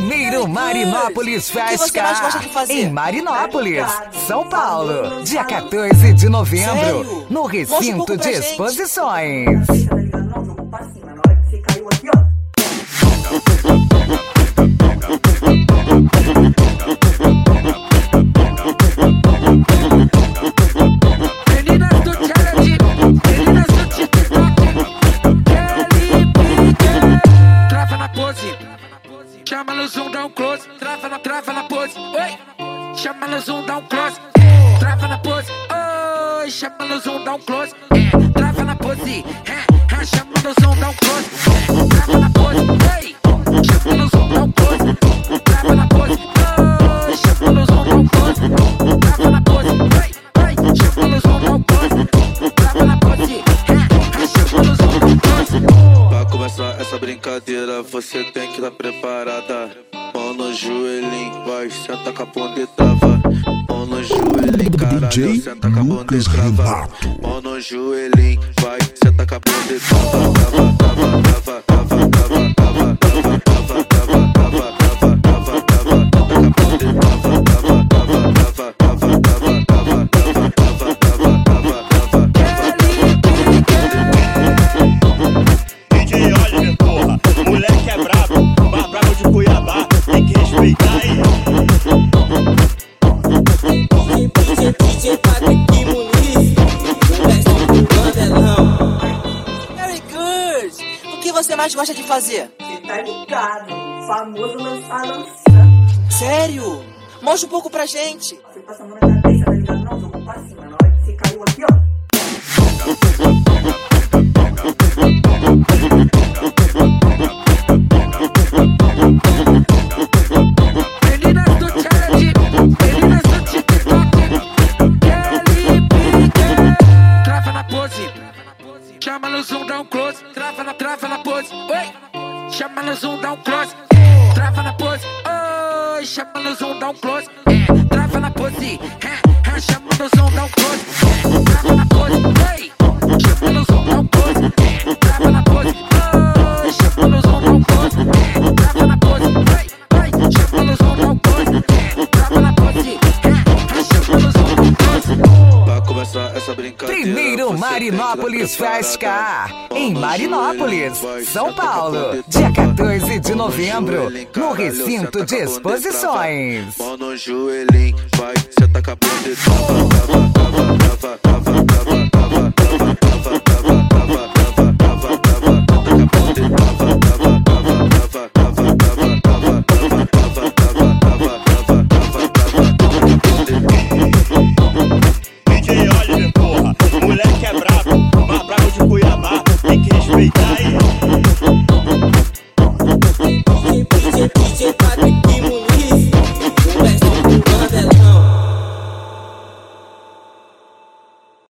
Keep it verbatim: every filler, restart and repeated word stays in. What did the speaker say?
Primeiro Marinópolis Fest em Marinópolis, São Paulo, dia quatorze de novembro, Sério? no recinto um de exposições. Meninas do challenge, meninas do TikTok, Kelly Pique. Trava na pose, chama no zoom, dá um close. Trava na, trava na pose, oi. Chama no zoom, dá um close. Trava na pose, oi. Chama no zoom, dá um close. É, trava na pose, é, é, chama no zoom, dá um close. É, trava na pose, oi. Chama no zoom, dá um close. Trava na pose, oi. Chama no zoom, dá um close. Trava na pose, oi. Chama no zoom, dá um close. Trava na pose, é, é, chama no zoom, dá um close. Pra começar essa brincadeira, você tem que estar preparada. Mão no joelhinho, vai, senta com a bunda e trava. Mão no joelhinho, caralho, senta com a bunda e trava. Mão no joelhinho, vai, senta com a bunda e trava. Trava, trava, trava, trava, trava, trava, trava, trava, trava, trava, trava, trava, trava, senta com a bunda e trava, trava, trava, trava, trava, trava, trava, trava, trava, trava, trava, D J Oliver, porra, moleque é brabo, mais brabo de Cuiabá, tem que respeitar aí. D J Patrick Muniz, o mestre do Mandelão. Very good! O que você mais gosta de fazer? Você tá ligado, famoso lançar lança. Sério? Mostra um pouco pra gente. Você passa a mão na cabeça, tá ligado? Não, jogou pra cima. Na hora que você caiu aqui, ó. Meninas do challenge, meninas do TikTok, Kelly Pique. Trava na pose, chama no zoom, dá um close. Trava na, trava na pose, oi. Chama no zoom, dá um close. Trava na pose, oi. Chama no zoom, dá um close. É, trava na pose, é, é, chama no zoom, dá um close. É, trava na pose, oi. Chama no zoom, dá um close. É, trava na pose, oi. Chama no zoom, dá um close. É, trava na pose, oi. Oi, chama no zoom, dá um close. É, trava na pose, é, é, chama no zoom, dá um close. pra começar essa brincadeira. Primeiro você Marinópolis tem que Fest estar preparada. em Mão no Marinópolis, joelhinho, vai, São senta com a Paulo, bunda e dia trava. quatorze de Mão no novembro, joelhinho, no caralho, recinto senta de com a bunda e trava. exposições. Mão no joelhinho, vai, senta com a bunda e trava. Trava, trava, trava, trava, trava, trava, trava, trava, trava, trava, trava, trava, trava, senta com a bunda e trava. Trava, trava, trava, trava, trava, trava, trava, trava, trava, trava, trava, trava, D J Oliver, porra, moleque é brabo, mais brabo de Cuiabá, tem que respeitar aí.